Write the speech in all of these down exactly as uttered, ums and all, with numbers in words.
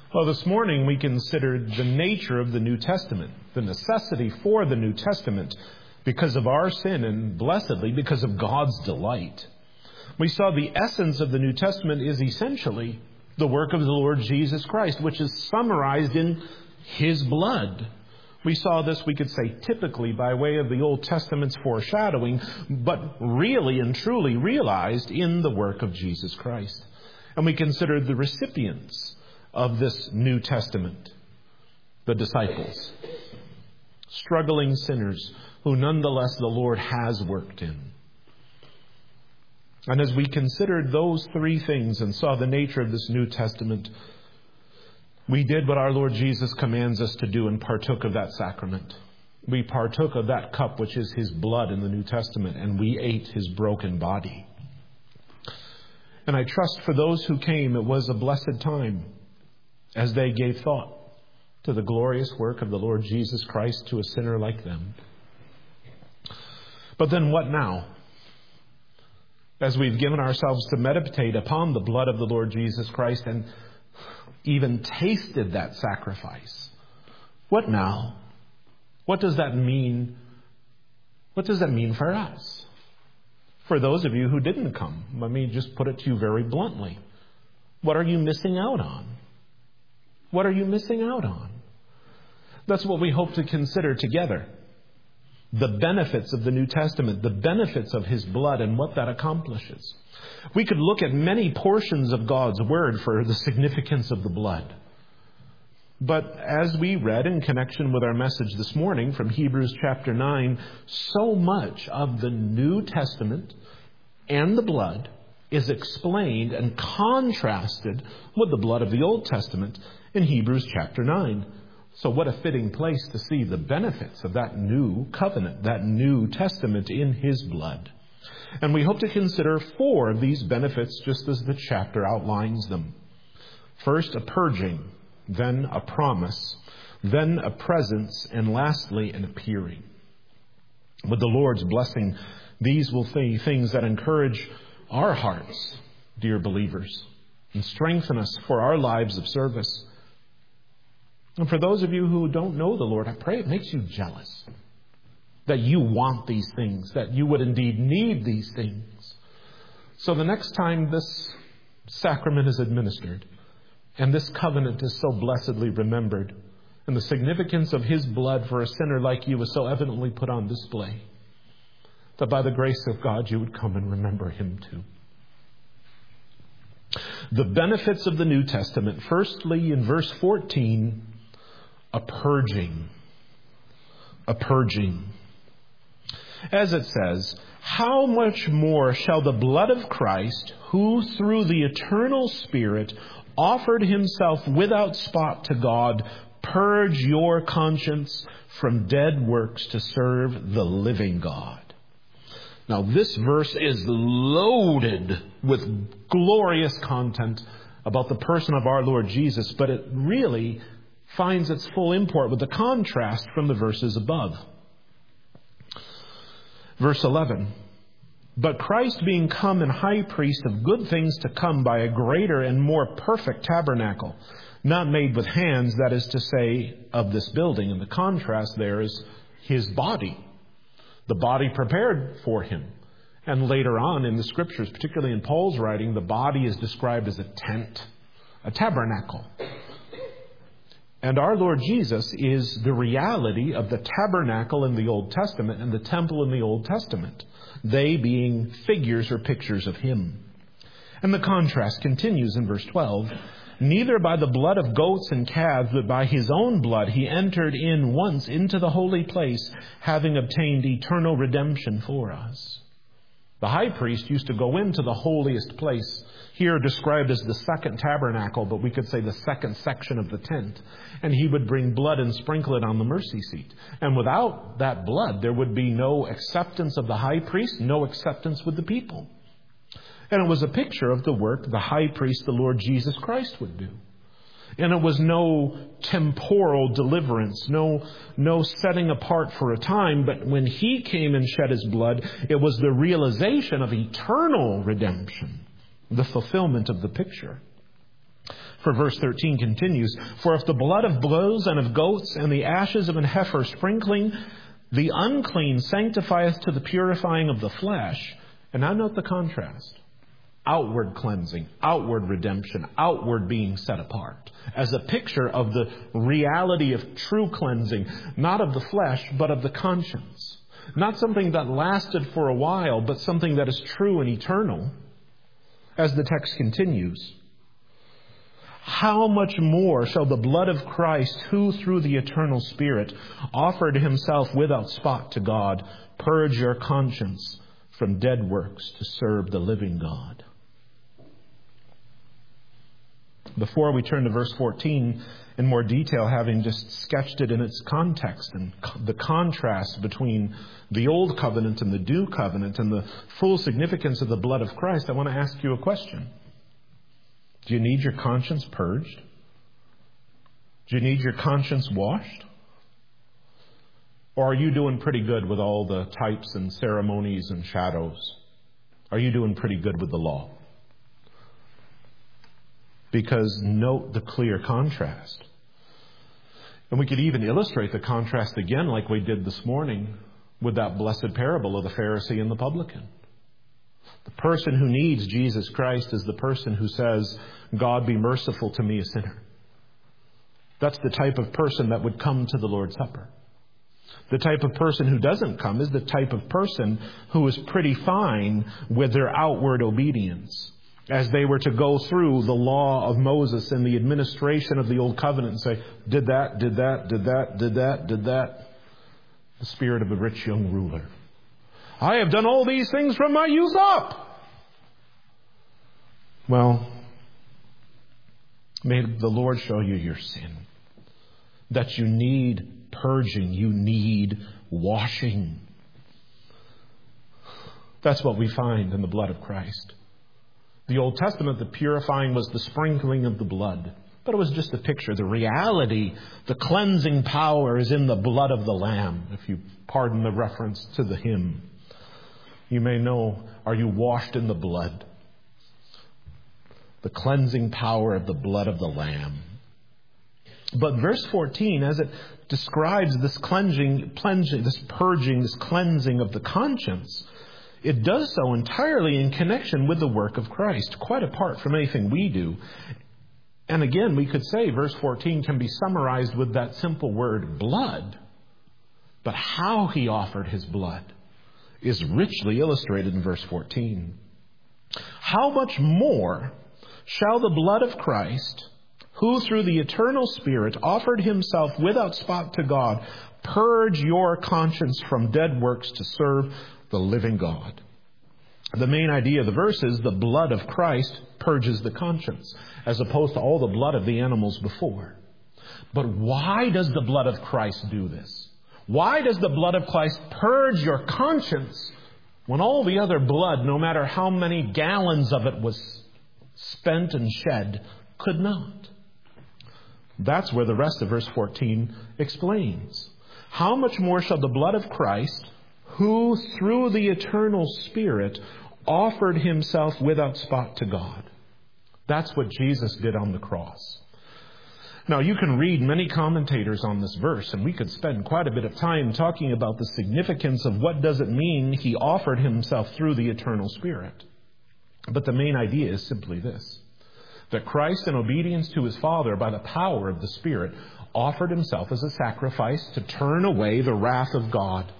Well, this morning we considered the nature of the New Testament, the necessity for the New Testament because of our sin and blessedly because of God's delight. We saw the essence of the New Testament is essentially the work of the Lord Jesus Christ, which is summarized in His blood. We saw this, we could say, typically by way of the Old Testament's foreshadowing, but really and truly realized in the work of Jesus Christ. And we considered the recipients of this New Testament, the disciples, struggling sinners who nonetheless the Lord has worked in. And as we considered those three things and saw the nature of this New Testament, we did what our Lord Jesus commands us to do and partook of that sacrament. We partook of that cup, which is His blood in the New Testament, and we ate His broken body. And I trust for those who came, it was a blessed time as they gave thought to the glorious work of the Lord Jesus Christ to a sinner like them. But then what now? As we've given ourselves to meditate upon the blood of the Lord Jesus Christ and even tasted that sacrifice, what now? What does that mean? What does that mean for us? For those of you who didn't come, let me just put it to you very bluntly. What are you missing out on? What are you missing out on? That's what we hope to consider together. The benefits of the New Testament, the benefits of His blood and what that accomplishes. We could look at many portions of God's Word for the significance of the blood. But as we read in connection with our message this morning from Hebrews chapter nine, so much of the New Testament and the blood is explained and contrasted with the blood of the Old Testament in Hebrews chapter nine. So what a fitting place to see the benefits of that new covenant, that New Testament in His blood. And we hope to consider four of these benefits just as the chapter outlines them. First, a purging, then a promise, then a presence, and lastly, an appearing. With the Lord's blessing, these will be things that encourage our hearts, dear believers, and strengthen us for our lives of service. And for those of you who don't know the Lord, I pray it makes you jealous that you want these things, that you would indeed need these things. So the next time this sacrament is administered and this covenant is so blessedly remembered and the significance of His blood for a sinner like you is so evidently put on display, that by the grace of God you would come and remember Him too. The benefits of the New Testament. Firstly, in verse fourteen, a purging. A purging. As it says, how much more shall the blood of Christ, who through the eternal Spirit offered Himself without spot to God, purge your conscience from dead works to serve the living God. Now this verse is loaded with glorious content about the person of our Lord Jesus, but it really finds its full import with the contrast from the verses above. Verse eleven, but Christ being come and high priest of good things to come by a greater and more perfect tabernacle, not made with hands, that is to say, of this building. And the contrast there is His body, the body prepared for Him. And later on in the Scriptures, particularly in Paul's writing, the body is described as a tent, a tabernacle. And our Lord Jesus is the reality of the tabernacle in the Old Testament and the temple in the Old Testament, they being figures or pictures of Him. And the contrast continues in verse twelve. Neither by the blood of goats and calves, but by His own blood He entered in once into the holy place, having obtained eternal redemption for us. The high priest used to go into the holiest place, here described as the second tabernacle, but we could say the second section of the tent. And he would bring blood and sprinkle it on the mercy seat. And without that blood, there would be no acceptance of the high priest, no acceptance with the people. And it was a picture of the work the high priest, the Lord Jesus Christ, would do. And it was no temporal deliverance, no, no setting apart for a time. But when He came and shed His blood, it was the realization of eternal redemption, the fulfillment of the picture. For verse thirteen continues, "For if the blood of bulls and of goats and the ashes of an heifer sprinkling the unclean sanctifieth to the purifying of the flesh." And now note the contrast. Outward cleansing, outward redemption, outward being set apart, as a picture of the reality of true cleansing, not of the flesh, but of the conscience. Not something that lasted for a while, but something that is true and eternal. As the text continues, "How much more shall the blood of Christ, who through the eternal Spirit offered himself without spot to God, purge your conscience from dead works to serve the living God?" Before we turn to verse fourteen in more detail, having just sketched it in its context and the contrast between the old covenant and the new covenant and the full significance of the blood of Christ, I want to ask you a question. Do you need your conscience purged? Do you need your conscience washed? Or are you doing pretty good with all the types and ceremonies and shadows? Are you doing pretty good with the law? Because note the clear contrast. And we could even illustrate the contrast again like we did this morning with that blessed parable of the Pharisee and the publican. The person who needs Jesus Christ is the person who says, "God, be merciful to me, a sinner." That's the type of person that would come to the Lord's Supper. The type of person who doesn't come is the type of person who is pretty fine with their outward obedience. As they were to go through the law of Moses and the administration of the Old Covenant and say, did that, did that, did that, did that, did that. The spirit of a rich young ruler. "I have done all these things from my youth up." Well, may the Lord show you your sin. That you need purging. You need washing. That's what we find in the blood of Christ. The Old Testament, the purifying was the sprinkling of the blood. But it was just a picture. The reality, the cleansing power is in the blood of the Lamb, if you pardon the reference to the hymn. You may know, are you washed in the blood? The cleansing power of the blood of the Lamb. But verse fourteen, as it describes this cleansing, cleansing, this purging, this cleansing of the conscience, it does so entirely in connection with the work of Christ, quite apart from anything we do. And again, we could say verse fourteen can be summarized with that simple word, blood. But how he offered his blood is richly illustrated in verse fourteen. "How much more shall the blood of Christ, who through the eternal Spirit offered himself without spot to God, purge your conscience from dead works to serve the living God?" The main idea of the verse is the blood of Christ purges the conscience, as opposed to all the blood of the animals before. But why does the blood of Christ do this? Why does the blood of Christ purge your conscience when all the other blood, no matter how many gallons of it was spent and shed, could not? That's where the rest of verse fourteen explains. "How much more shall the blood of Christ, who through the eternal Spirit offered himself without spot to God?" That's what Jesus did on the cross. Now, you can read many commentators on this verse, and we could spend quite a bit of time talking about the significance of what does it mean he offered himself through the eternal Spirit. But the main idea is simply this, that Christ, in obedience to his Father by the power of the Spirit, offered himself as a sacrifice to turn away the wrath of God.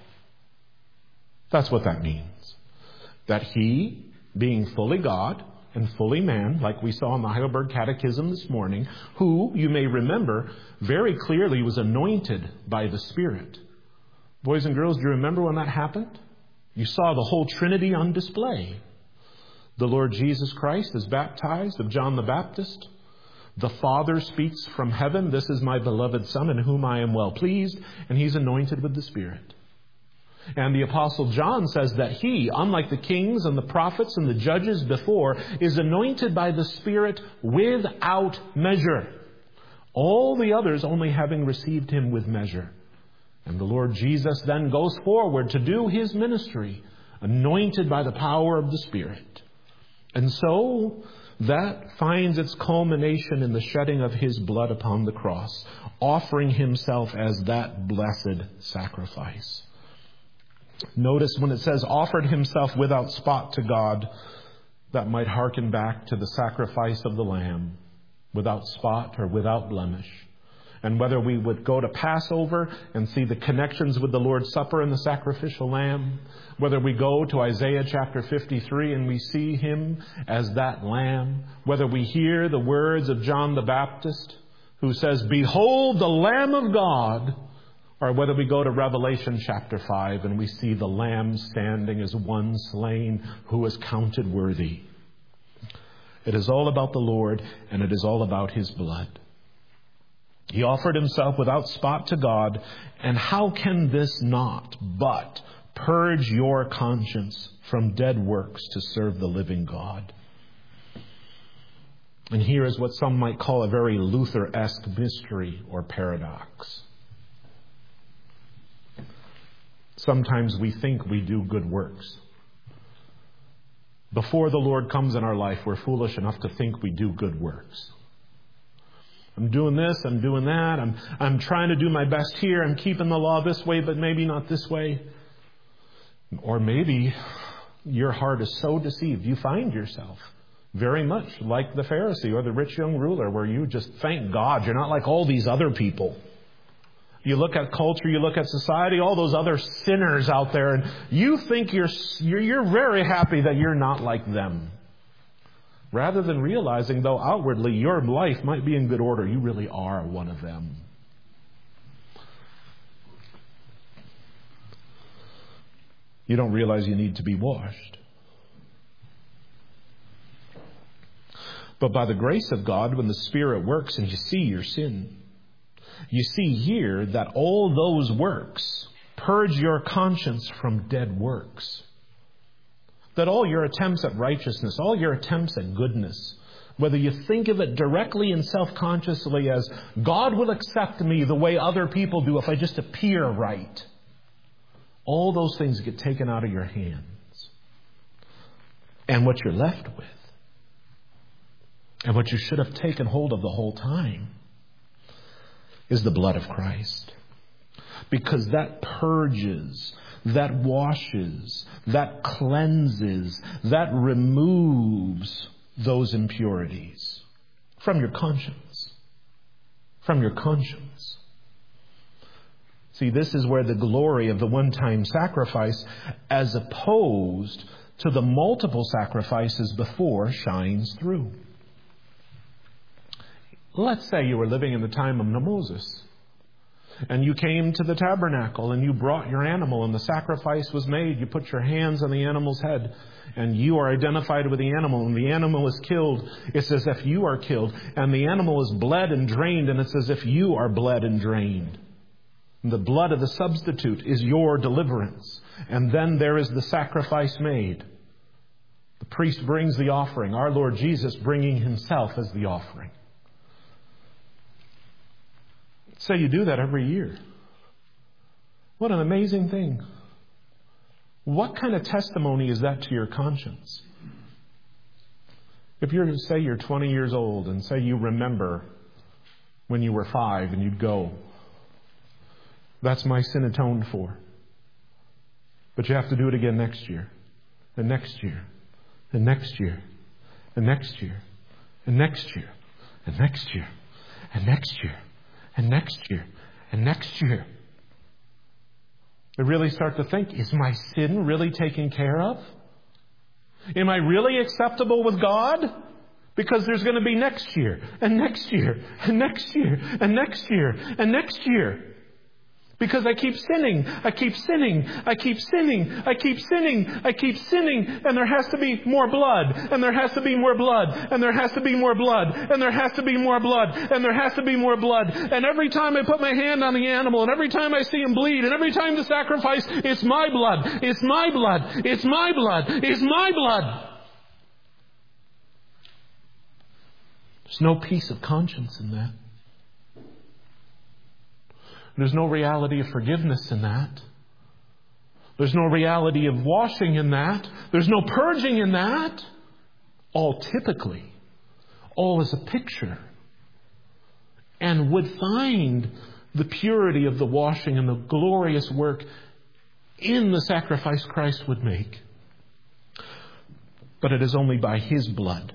That's what that means. That he, being fully God and fully man, like we saw in the Heidelberg Catechism this morning, who, you may remember, very clearly was anointed by the Spirit. Boys and girls, do you remember when that happened? You saw the whole Trinity on display. The Lord Jesus Christ is baptized of John the Baptist. The Father speaks from heaven, "This is my beloved Son in whom I am well pleased," and he's anointed with the Spirit. And the Apostle John says that he, unlike the kings and the prophets and the judges before, is anointed by the Spirit without measure. All the others only having received him with measure. And the Lord Jesus then goes forward to do his ministry, anointed by the power of the Spirit. And so, that finds its culmination in the shedding of His blood upon the cross, offering Himself as that blessed sacrifice. Notice when it says offered Himself without spot to God, that might hearken back to the sacrifice of the Lamb, without spot or without blemish. And whether we would go to Passover and see the connections with the Lord's Supper and the sacrificial lamb, whether we go to Isaiah chapter fifty-three and we see Him as that lamb, whether we hear the words of John the Baptist who says, "Behold the Lamb of God," or whether we go to Revelation chapter five and we see the Lamb standing as one slain who is counted worthy. It is all about the Lord, and it is all about His blood. He offered Himself without spot to God, and how can this not but purge your conscience from dead works to serve the living God? And here is what some might call a very Luther-esque mystery or paradox. Sometimes we think we do good works. Before the Lord comes in our life, we're foolish enough to think we do good works. I'm doing this, I'm doing that, I'm I'm trying to do my best here, I'm keeping the law this way, but maybe not this way. Or maybe your heart is so deceived, you find yourself very much like the Pharisee or the rich young ruler, where you just thank God you're not like all these other people. You look at culture, you look at society, all those other sinners out there, and you think you're you're, you're very happy that you're not like them. Rather than realizing, though outwardly your life might be in good order, you really are one of them. You don't realize you need to be washed. But by the grace of God, when the Spirit works and you see your sin, you see here that all those works purge your conscience from dead works. That all your attempts at righteousness, all your attempts at goodness, whether you think of it directly and self-consciously as God will accept me the way other people do if I just appear right, all those things get taken out of your hands. And what you're left with, and what you should have taken hold of the whole time, is the blood of Christ. Because that purges, that washes, that cleanses, that removes those impurities from your conscience. From your conscience. See, this is where the glory of the one-time sacrifice, as opposed to the multiple sacrifices before, shines through. Let's say you were living in the time of Moses, and you came to the tabernacle and you brought your animal and the sacrifice was made. You put your hands on the animal's head and you are identified with the animal, and the animal is killed. It's as if you are killed, and the animal is bled and drained, and it's as if you are bled and drained. And the blood of the substitute is your deliverance. And then there is the sacrifice made. The priest brings the offering, our Lord Jesus bringing Himself as the offering. Say you do that every year. What an amazing thing. What kind of testimony is that to your conscience? If you're, say you're twenty years old and say you remember when you were five and you'd go, that's my sin atoned for. But you have to do it again next year, and next year, and next year, and next year, and next year, and next year, and next year. And next year, and next year. I really start to think, is my sin really taken care of? Am I really acceptable with God? Because there's going to be next year, and next year, and next year, and next year, and next year. Because I keep sinning, I keep sinning, I keep sinning, I keep sinning, I keep sinning, and there has to be more blood, and there has to be more blood, and there has to be more blood, and there has to be more blood, and there has to be more blood. And every time I put my hand on the animal, and every time I see him bleed, and every time the sacrifice, it's my blood, it's my blood, it's my blood, it's my blood. There's no peace of conscience in that. There's no reality of forgiveness in that. There's no reality of washing in that. There's no purging in that. All typically all as a picture, and would find the purity of the washing and the glorious work in the sacrifice Christ would make. But it is only by His blood,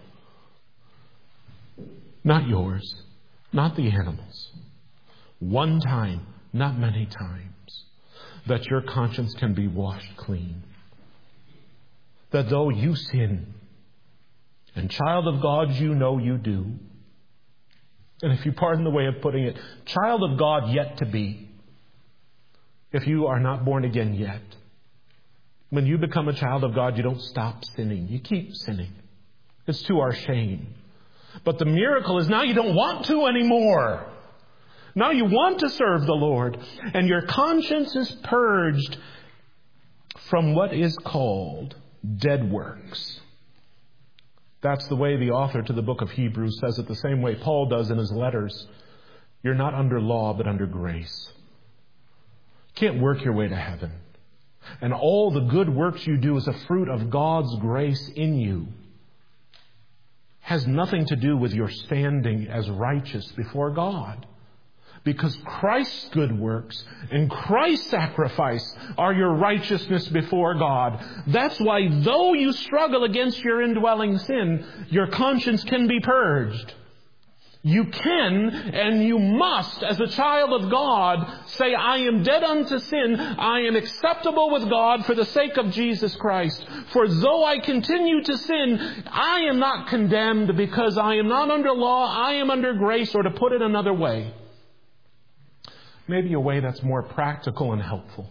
not yours, not the animals, one time, not many times, that your conscience can be washed clean. That though you sin, and child of God, you know you do, and if you pardon the way of putting it, child of God yet to be, if you are not born again yet, when you become a child of God, you don't stop sinning. You keep sinning. It's to our shame. But the miracle is now you don't want to anymore. Now you want to serve the Lord. And your conscience is purged from what is called dead works. That's the way the author to the book of Hebrews says it, the same way Paul does in his letters. You're not under law, but under grace. You can't work your way to heaven. And all the good works you do as a fruit of God's grace in you has nothing to do with your standing as righteous before God. Because Christ's good works and Christ's sacrifice are your righteousness before God. That's why though you struggle against your indwelling sin, your conscience can be purged. You can and you must, as a child of God, say, I am dead unto sin. I am acceptable with God for the sake of Jesus Christ. For though I continue to sin, I am not condemned because I am not under law. I am under grace, or to put it another way. Maybe a way that's more practical and helpful.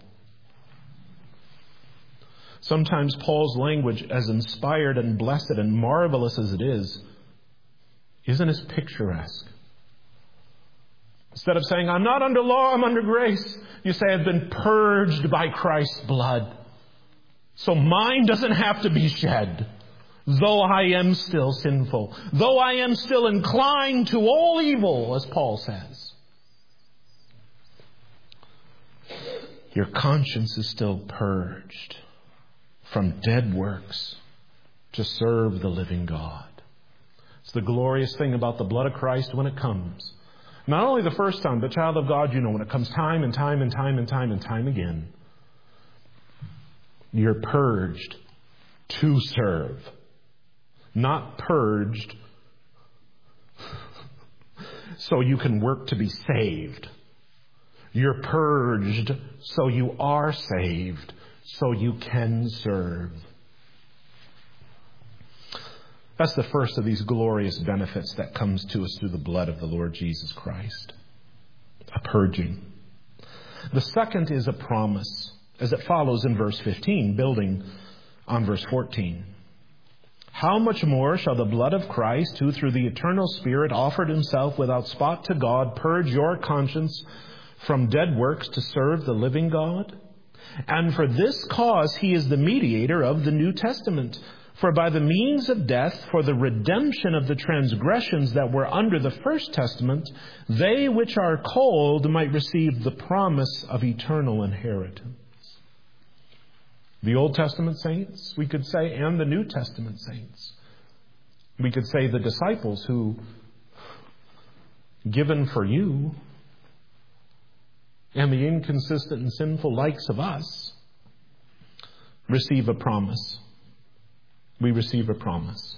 Sometimes Paul's language, as inspired and blessed and marvelous as it is, isn't as picturesque. Instead of saying, I'm not under law, I'm under grace, you say, I've been purged by Christ's blood. So mine doesn't have to be shed. Though I am still sinful. Though I am still inclined to all evil, as Paul says. Your conscience is still purged from dead works to serve the living God. It's the glorious thing about the blood of Christ when it comes. Not only the first time, but child of God, you know, when it comes time and time and time and time and time again, you're purged to serve. Not purged so you can work to be saved. You're purged so you are saved, so you can serve. That's the first of these glorious benefits that comes to us through the blood of the Lord Jesus Christ. A purging. The second is a promise, as it follows in verse fifteen, building on verse fourteen. How much more shall the blood of Christ, who through the eternal Spirit offered himself without spot to God, purge your conscience from dead works to serve the living God? And for this cause he is the mediator of the New Testament. For by the means of death, for the redemption of the transgressions that were under the first testament, they which are called might receive the promise of eternal inheritance. The Old Testament saints, we could say, and the New Testament saints. We could say the disciples who, given for you, and the inconsistent and sinful likes of us, receive a promise. We receive a promise.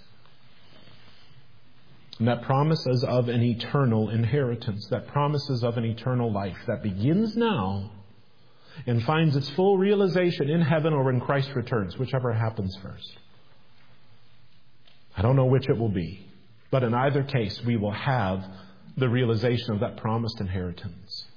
And that promise is of an eternal inheritance. That promise is of an eternal life that begins now and finds its full realization in heaven or when Christ returns, whichever happens first. I don't know which it will be, but in either case, we will have the realization of that promised inheritance.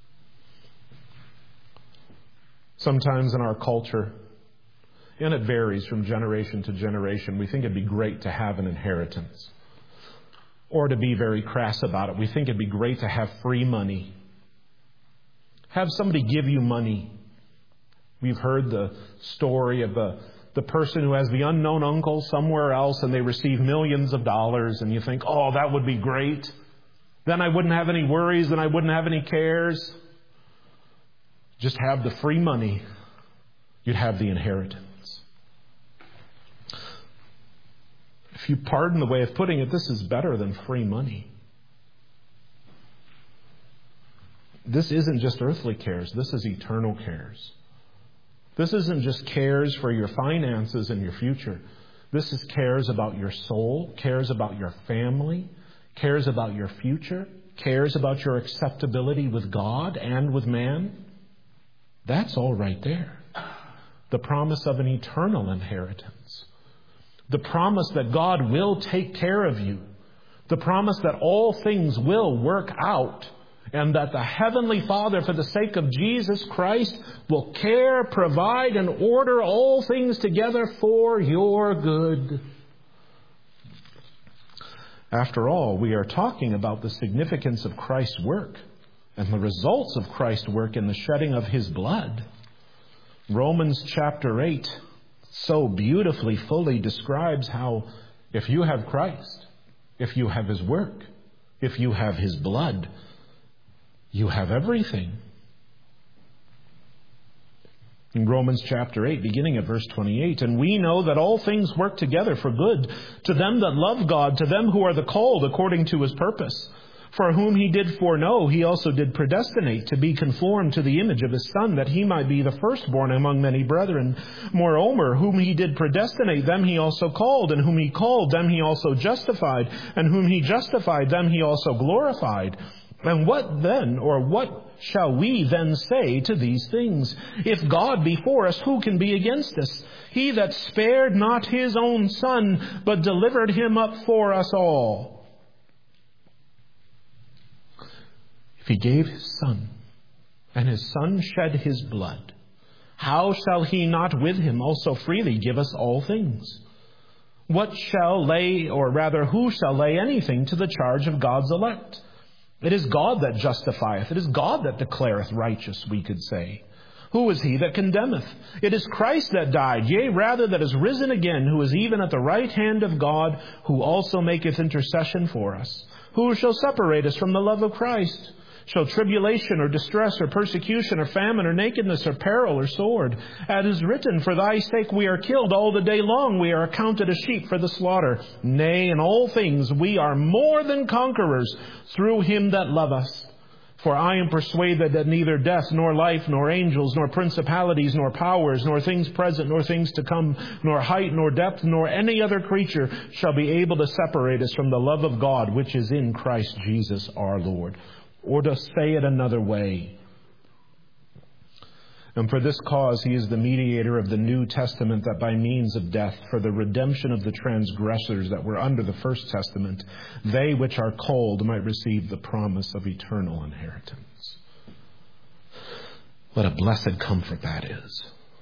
Sometimes in our culture, and it varies from generation to generation, we think it'd be great to have an inheritance. Or to be very crass about it, we think it'd be great to have free money. Have somebody give you money. We've heard the story of the, the person who has the unknown uncle somewhere else and they receive millions of dollars, and you think, oh, that would be great. Then I wouldn't have any worries, then I wouldn't have any cares. Just have the free money. You'd have the inheritance. If if you pardon the way of putting it, this is better than free money. This isn't just earthly cares. This is eternal cares. This isn't just cares for your finances and your future. This is cares about your soul, cares about your family, cares about your future, cares about your acceptability with God and with man. That's all right there. The promise of an eternal inheritance. The promise that God will take care of you. The promise that all things will work out. And that the Heavenly Father, for the sake of Jesus Christ, will care, provide, and order all things together for your good. After all, we are talking about the significance of Christ's work and the results of Christ's work in the shedding of His blood. Romans chapter eight so beautifully, fully describes how if you have Christ, if you have His work, if you have His blood, you have everything. In Romans chapter eight, beginning at verse twenty-eight, and we know that all things work together for good to them that love God, to them who are the called according to His purpose. For whom He did foreknow, He also did predestinate to be conformed to the image of His Son, that He might be the firstborn among many brethren. Moreover, whom He did predestinate, them He also called, and whom He called, them He also justified, and whom He justified, them He also glorified. And what then, or what shall we then say to these things? If God be for us, who can be against us? He that spared not His own Son, but delivered Him up for us all. If He gave His Son, and His Son shed His blood, how shall He not with Him also freely give us all things? What shall lay, or rather, who shall lay anything to the charge of God's elect? It is God that justifieth. It is God that declareth righteous, we could say. Who is he that condemneth? It is Christ that died, yea, rather that is risen again, who is even at the right hand of God, who also maketh intercession for us. Who shall separate us from the love of Christ? Shall tribulation or distress or persecution or famine or nakedness or peril or sword? As is written, for thy sake we are killed all the day long. We are accounted as sheep for the slaughter. Nay, in all things we are more than conquerors through Him that loved us. For I am persuaded that neither death, nor life, nor angels, nor principalities, nor powers, nor things present, nor things to come, nor height, nor depth, nor any other creature shall be able to separate us from the love of God, which is in Christ Jesus our Lord. Or to say it another way, and for this cause He is the mediator of the New Testament, that by means of death, for the redemption of the transgressors that were under the First Testament, they which are called might receive the promise of eternal inheritance. What a blessed comfort that is.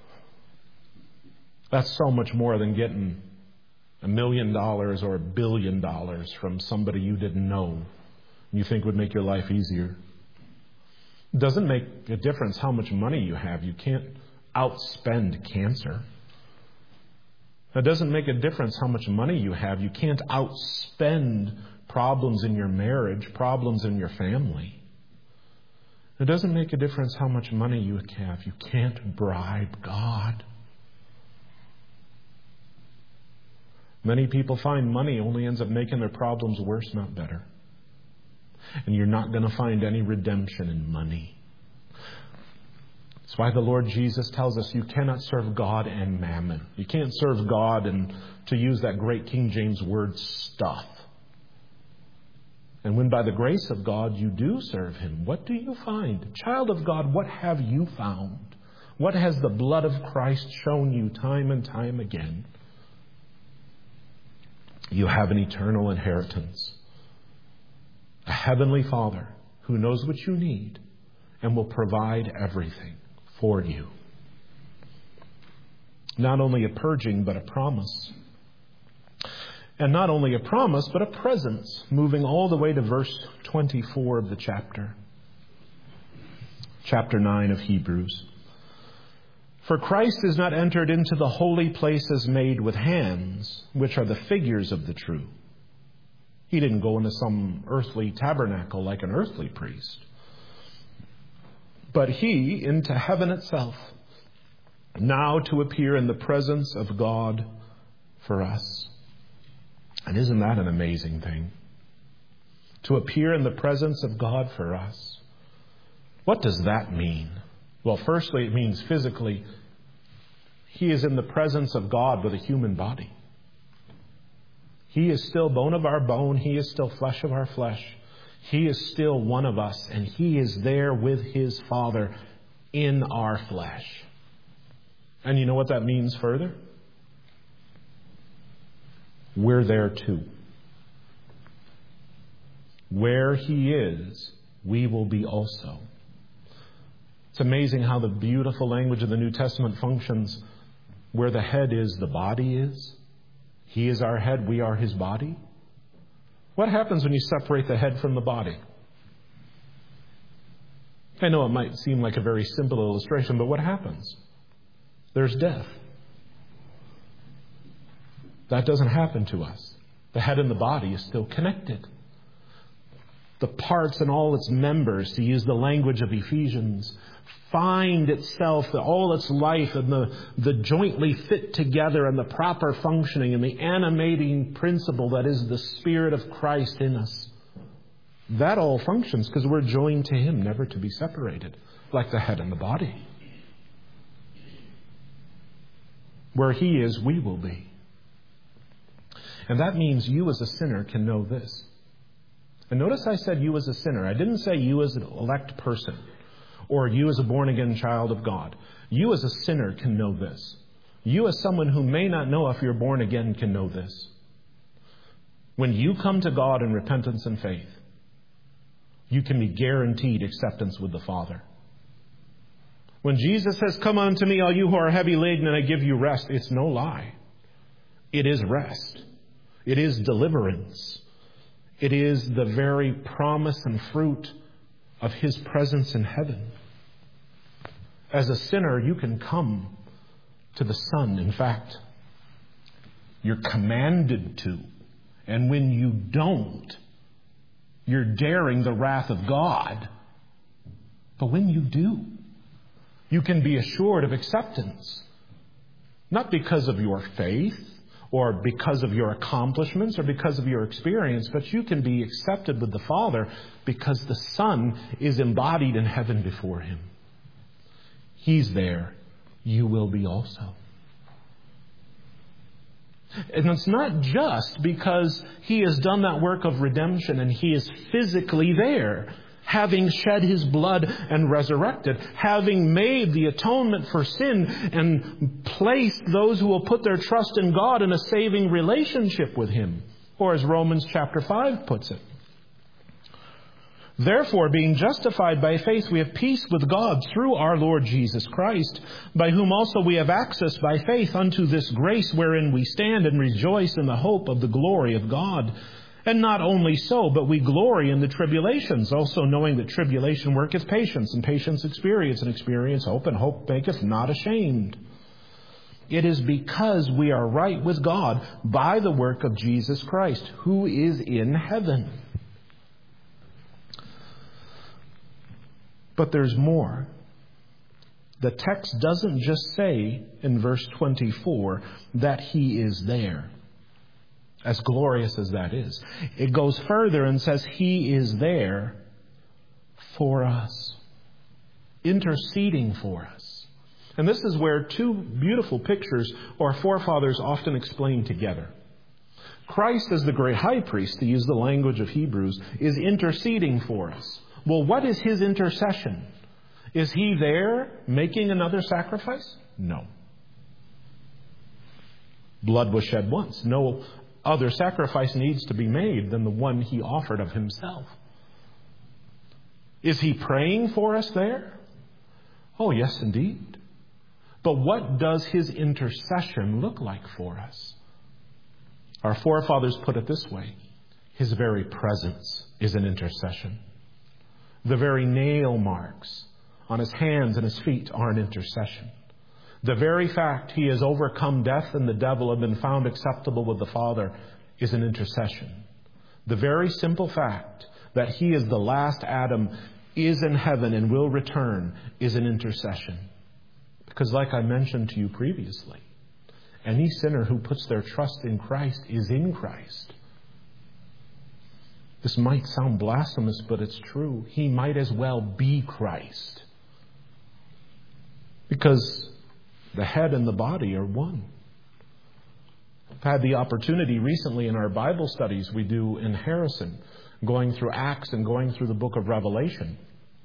That's so much more than getting a million dollars or a billion dollars from somebody you didn't know you think would make your life easier. It doesn't make a difference how much money you have. You can't outspend cancer. It doesn't make a difference how much money you have. You can't outspend problems in your marriage, problems in your family. It doesn't make a difference how much money you have. You can't bribe God. Many people find money only ends up making their problems worse, not better. And you're not going to find any redemption in money. That's why the Lord Jesus tells us you cannot serve God and mammon. You can't serve God and, to use that great King James word, stuff. And when by the grace of God you do serve Him, what do you find? Child of God, what have you found? What has the blood of Christ shown you time and time again? You have an eternal inheritance. A heavenly Father who knows what you need and will provide everything for you. Not only a purging, but a promise. And not only a promise, but a presence, moving all the way to verse twenty-four of the chapter. Chapter nine of Hebrews. For Christ is not entered into the holy places made with hands, which are the figures of the true. He didn't go into some earthly tabernacle like an earthly priest. But He into heaven itself, now to appear in the presence of God for us. And isn't that an amazing thing? To appear in the presence of God for us. What does that mean? Well, firstly, it means physically, He is in the presence of God with a human body. He is still bone of our bone. He is still flesh of our flesh. He is still one of us, and He is there with His Father in our flesh. And you know what that means further? We're there too. Where He is, we will be also. It's amazing how the beautiful language of the New Testament functions. Where the head is, the body is. He is our head, we are His body. What happens when you separate the head from the body? I know it might seem like a very simple illustration, but what happens? There's death. That doesn't happen to us. The head and the body is still connected. The parts and all its members, to use the language of Ephesians, find itself, all its life, and the, the jointly fit together and the proper functioning and the animating principle that is the Spirit of Christ in us. That all functions because we're joined to Him, never to be separated, like the head and the body. Where He is, we will be. And that means you as a sinner can know this. And notice I said you as a sinner. I didn't say you as an elect person or you as a born-again child of God. You as a sinner can know this. You as someone who may not know if you're born again can know this. When you come to God in repentance and faith, you can be guaranteed acceptance with the Father. When Jesus says, "Come unto me, all you who are heavy laden, and I give you rest," it's no lie. It is rest. It is deliverance. It is the very promise and fruit of His presence in heaven. As a sinner, you can come to the Son. In fact, you're commanded to. And when you don't, you're daring the wrath of God. But when you do, you can be assured of acceptance. Not because of your faith, or because of your accomplishments, or because of your experience, but you can be accepted with the Father because the Son is embodied in heaven before Him. He's there. You will be also. And it's not just because He has done that work of redemption and He is physically there, having shed His blood and resurrected, having made the atonement for sin and placed those who will put their trust in God in a saving relationship with Him. Or as Romans chapter five puts it, "Therefore, being justified by faith, we have peace with God through our Lord Jesus Christ, by whom also we have access by faith unto this grace wherein we stand and rejoice in the hope of the glory of God. And not only so, but we glory in the tribulations, also knowing that tribulation worketh patience, and patience experience, and experience hope, and hope maketh not ashamed." It is because we are right with God by the work of Jesus Christ, who is in heaven. But there's more. The text doesn't just say in verse twenty-four that He is there. As glorious as that is, it goes further and says He is there for us, interceding for us. And this is where two beautiful pictures our forefathers often explain together. Christ as the great high priest, to use the language of Hebrews, is interceding for us. Well, what is His intercession? Is He there making another sacrifice? No. Blood was shed once. No other sacrifice needs to be made than the one He offered of Himself. Is He praying for us there? Oh, yes, indeed. But what does His intercession look like for us? Our forefathers put it this way: His very presence is an intercession. The very nail marks on His hands and His feet are an intercession. The very fact He has overcome death and the devil and been found acceptable with the Father is an intercession. The very simple fact that He is the last Adam, is in heaven and will return, is an intercession. Because like I mentioned to you previously, any sinner who puts their trust in Christ is in Christ. This might sound blasphemous, but it's true. He might as well be Christ. Because the head and the body are one. I've had the opportunity recently in our Bible studies we do in Harrison, going through Acts and going through the book of Revelation.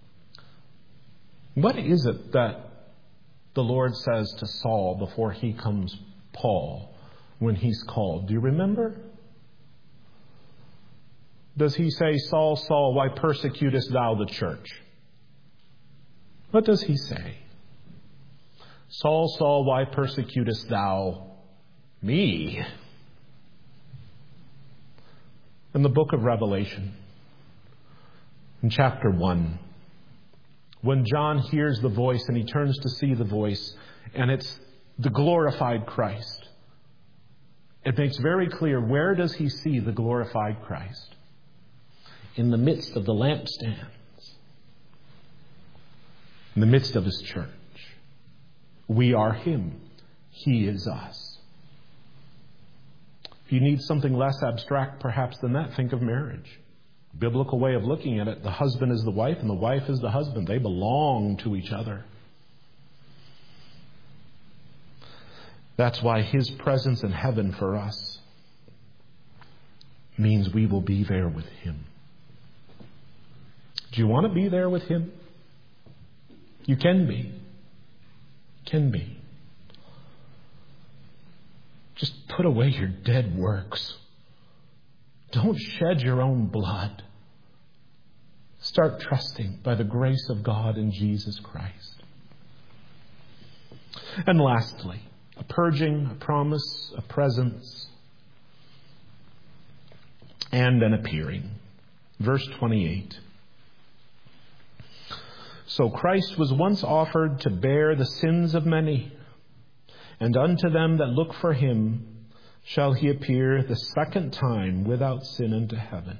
What is it that the Lord says to Saul before he comes Paul when he's called? Do you remember? Does he say, Saul, Saul, why persecutest thou the church? What does he say? Saul, Saul, why persecutest thou me? In the book of Revelation, in chapter one, when John hears the voice and he turns to see the voice, and it's the glorified Christ, it makes very clear, where does he see the glorified Christ? In the midst of the lampstands, in the midst of his church. We are him. He is us. If you need something less abstract perhaps than that, think of marriage. Biblical way of looking at it, the husband is the wife and the wife is the husband. They belong to each other. That's why his presence in heaven for us means we will be there with him. Do you want to be there with him? You can be. Can be. Just put away your dead works. Don't shed your own blood. Start trusting by the grace of God in Jesus Christ. And lastly, a purging, a promise, a presence, and an appearing. Verse twenty-eight. So Christ was once offered to bear the sins of many, and unto them that look for him shall he appear the second time without sin into heaven.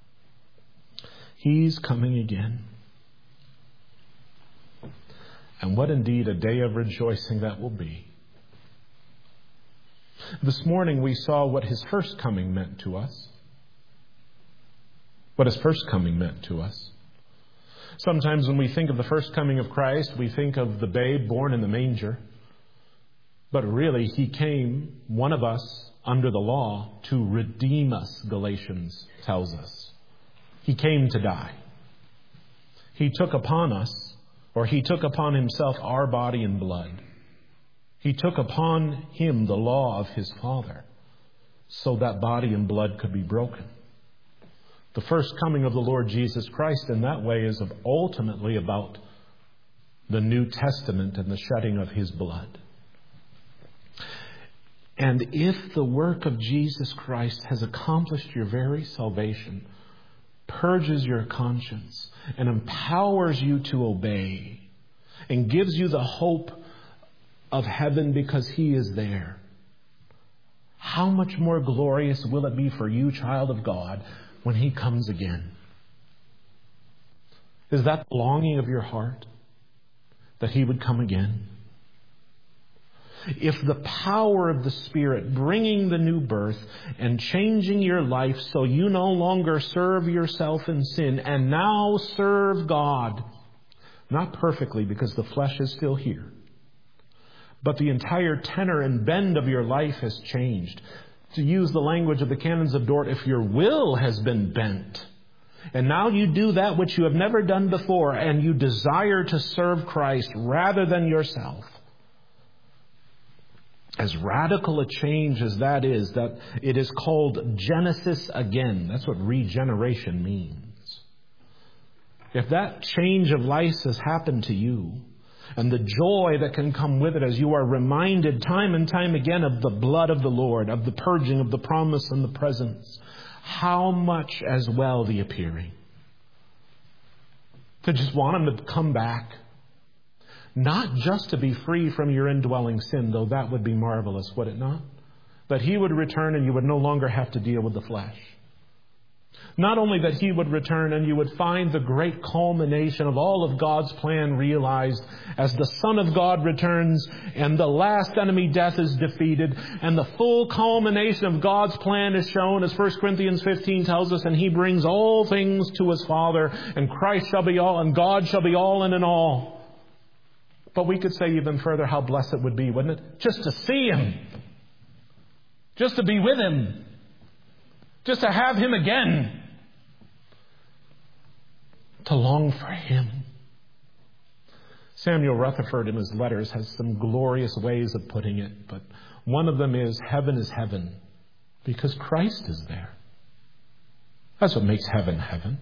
He's coming again. And what indeed a day of rejoicing that will be. This morning we saw what his first coming meant to us. What his first coming meant to us. Sometimes when we think of the first coming of Christ, we think of the babe born in the manger. But really, he came, one of us, under the law, to redeem us, Galatians tells us. He came to die. He took upon us, or he took upon himself our body and blood. He took upon him the law of his Father, so that body and blood could be broken. The first coming of the Lord Jesus Christ in that way is ultimately about the New Testament and the shedding of his blood. And if the work of Jesus Christ has accomplished your very salvation, purges your conscience, and empowers you to obey, and gives you the hope of heaven because he is there, how much more glorious will it be for you, child of God, when he comes again? Is that the longing of your heart, that he would come again? If the power of the Spirit bringing the new birth and changing your life so you no longer serve yourself in sin and now serve God, not perfectly because the flesh is still here, but the entire tenor and bend of your life has changed. To use the language of the canons of Dort, if your will has been bent, and now you do that which you have never done before, and you desire to serve Christ rather than yourself, as radical a change as that is, that it is called Genesis again. That's what regeneration means. If that change of life has happened to you, and the joy that can come with it as you are reminded time and time again of the blood of the Lord, of the purging, of the promise and the presence, how much as well the appearing. To just want him to come back. Not just to be free from your indwelling sin, though that would be marvelous, would it not? That he would return and you would no longer have to deal with the flesh. Not only that He would return and you would find the great culmination of all of God's plan realized as the Son of God returns and the last enemy, death, is defeated, and the full culmination of God's plan is shown, as First Corinthians fifteen tells us, and He brings all things to His Father, and Christ shall be all, and God shall be all and in all. But we could say even further how blessed it would be, wouldn't it? Just to see Him. Just to be with Him. Just to have Him again. To long for Him. Samuel Rutherford in his letters has some glorious ways of putting it, but one of them is, heaven is heaven because Christ is there. That's what makes heaven heaven.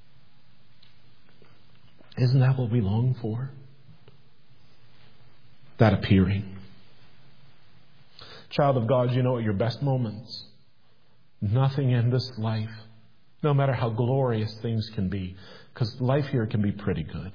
Isn't that what we long for? That appearing. Child of God, you know at your best moments, nothing in this life, no matter how glorious things can be, because life here can be pretty good.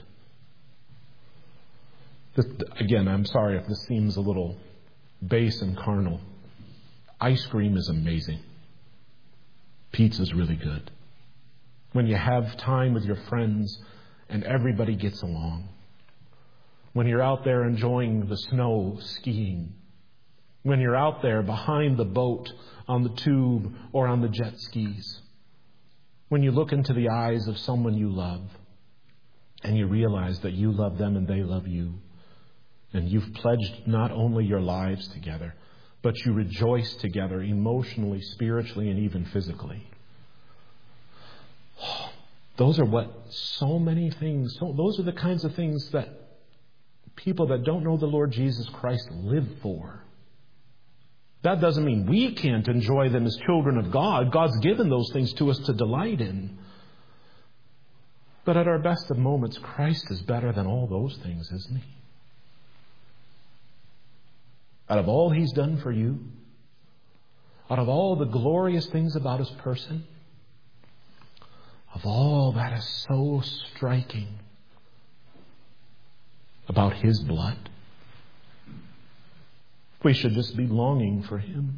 This, again, I'm sorry if this seems a little base and carnal. Ice cream is amazing. Pizza's really good. When you have time with your friends and everybody gets along. When you're out there enjoying the snow skiing. When you're out there behind the boat on the tube or on the jet skis. When you look into the eyes of someone you love and you realize that you love them and they love you, and you've pledged not only your lives together, but you rejoice together emotionally, spiritually, and even physically. Those are what so many things, so those are the kinds of things that people that don't know the Lord Jesus Christ live for. That doesn't mean we can't enjoy them as children of God. God's given those things to us to delight in. But at our best of moments, Christ is better than all those things, isn't He? Out of all He's done for you, out of all the glorious things about His person, of all that is so striking about His blood, we should just be longing for Him.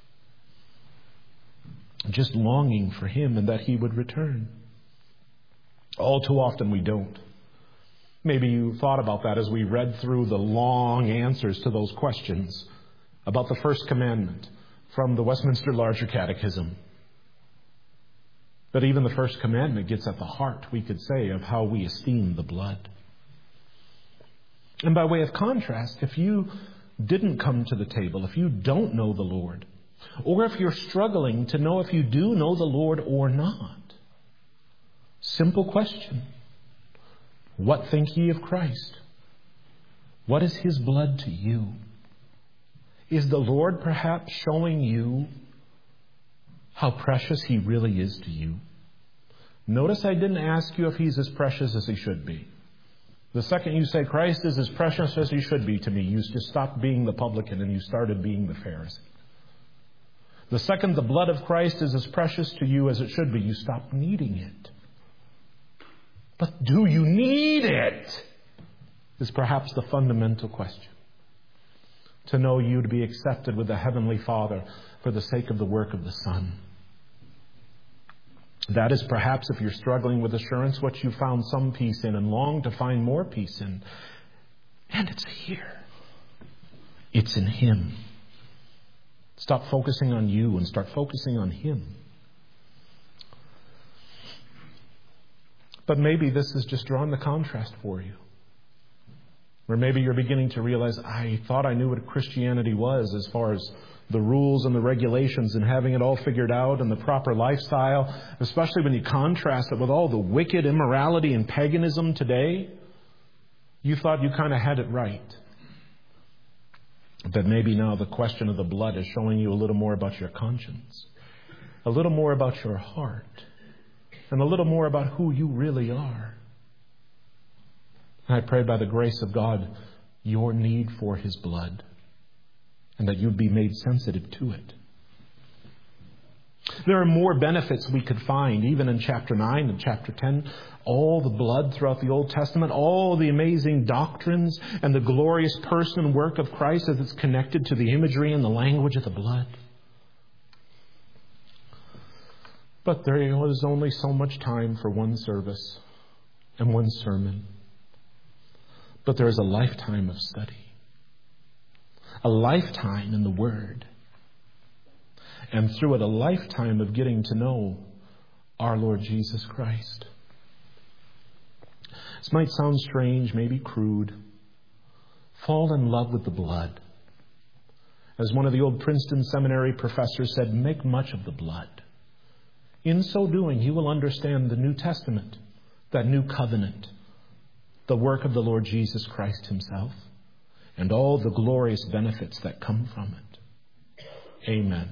Just longing for Him and that He would return. All too often we don't. Maybe you thought about that as we read through the long answers to those questions about the first commandment from the Westminster Larger Catechism. But even the first commandment gets at the heart, we could say, of how we esteem the blood. And by way of contrast, if you didn't come to the table, if you don't know the Lord, or if you're struggling to know if you do know the Lord or not, simple question. What think ye of Christ? What is His blood to you? Is the Lord perhaps showing you how precious He really is to you? Notice I didn't ask you if He's as precious as He should be. The second you say Christ is as precious as He should be to me, you just stopped being the publican and you started being the Pharisee. The second the blood of Christ is as precious to you as it should be, you stop needing it. But do you need it? Is perhaps the fundamental question. To know you to be accepted with the Heavenly Father for the sake of the work of the Son. That is perhaps, if you're struggling with assurance, what you found some peace in and long to find more peace in. And it's here. It's in Him. Stop focusing on you and start focusing on Him. But maybe this has just drawn the contrast for you. Or maybe you're beginning to realize, I thought I knew what Christianity was as far as the rules and the regulations and having it all figured out and the proper lifestyle, especially when you contrast it with all the wicked immorality and paganism today. You thought you kind of had it right. But maybe now the question of the blood is showing you a little more about your conscience, a little more about your heart, and a little more about who you really are. And I pray by the grace of God, your need for His blood, and that you'd be made sensitive to it. There are more benefits we could find, even in chapter nine and chapter ten. All the blood throughout the Old Testament, all the amazing doctrines and the glorious person and work of Christ as it's connected to the imagery and the language of the blood. But there is only so much time for one service and one sermon. But there is a lifetime of study, a lifetime in the Word, and through it a lifetime of getting to know our Lord Jesus Christ. This might sound strange, maybe crude. Fall in love with the blood. As one of the old Princeton Seminary professors said, make much of the blood. In so doing, you will understand the New Testament, that new covenant, the work of the Lord Jesus Christ himself, and all the glorious benefits that come from it. Amen.